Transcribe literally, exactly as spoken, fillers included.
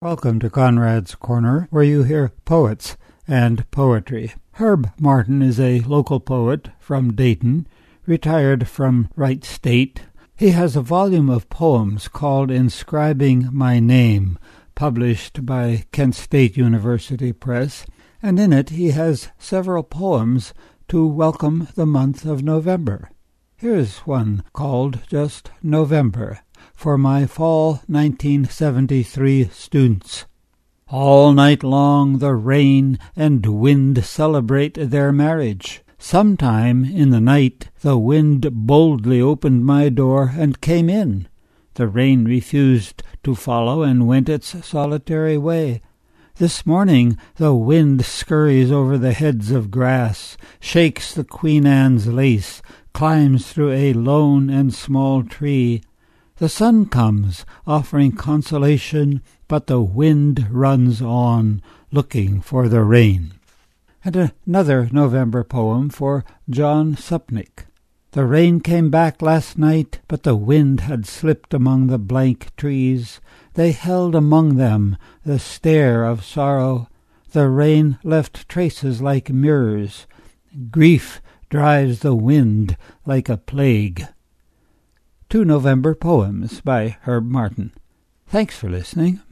Welcome to Conrad's Corner, where you hear poets and poetry. Herb Martin is a local poet from Dayton, retired from Wright State. He has a volume of poems called Inscribing My Name, published by Kent State University Press, and in it he has several poems to welcome the month of November. Here's one called just November, for my fall nineteen seventy-three students. All night long the rain and wind celebrate their marriage. Sometime in the night the wind boldly opened my door and came in. The rain refused to follow and went its solitary way. This morning the wind scurries over the heads of grass, shakes the Queen Anne's lace, climbs through a lone and small tree. The sun comes, offering consolation, but the wind runs on, looking for the rain. And another November poem for John Supnick. The rain came back last night, but the wind had slipped among the blank trees. They held among them the stare of sorrow. The rain left traces like mirrors. Grief drives the wind like a plague. Two November Poems by Herb Martin. Thanks for listening.